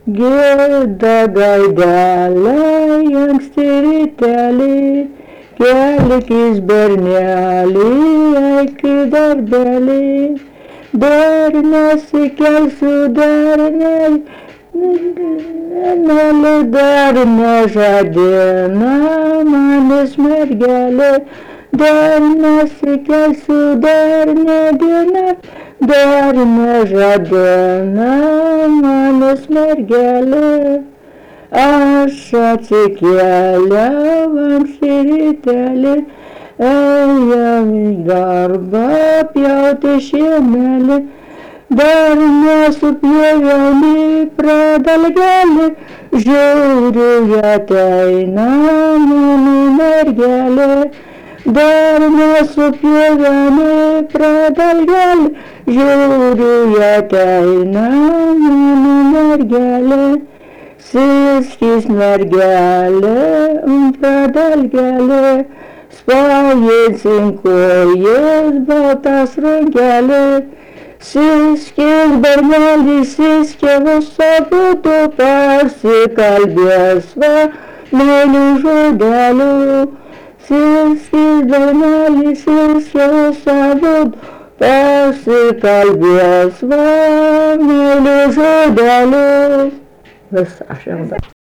Gieda gaidelė, anksti rytelį, kelkis bernelį, eik į darbelį. Dar nesikelsiu, dar dar nežadina manis mergelė. Dar nesikelsiu, dar nediena, dar nežadina manis mergelė. Aš atsikėliau anksti rytelį, ėjau į darbą pjauti šiemelį. Dar nesupjovau nei pradalgelį, žiūriu ateina mano mergelė. Dar nesupjovau nei pradalgelį, žiūriu ateina mano mergelė. Siskis mergelė, pradalgelė, spajės ant kojas, baltas rankelė. Siskis bernelis, siskis abudu persikalbės va meilių žodelių. Siskis bernelis, siskis abudu persikalbės va meilių žodelių. Vis aš jau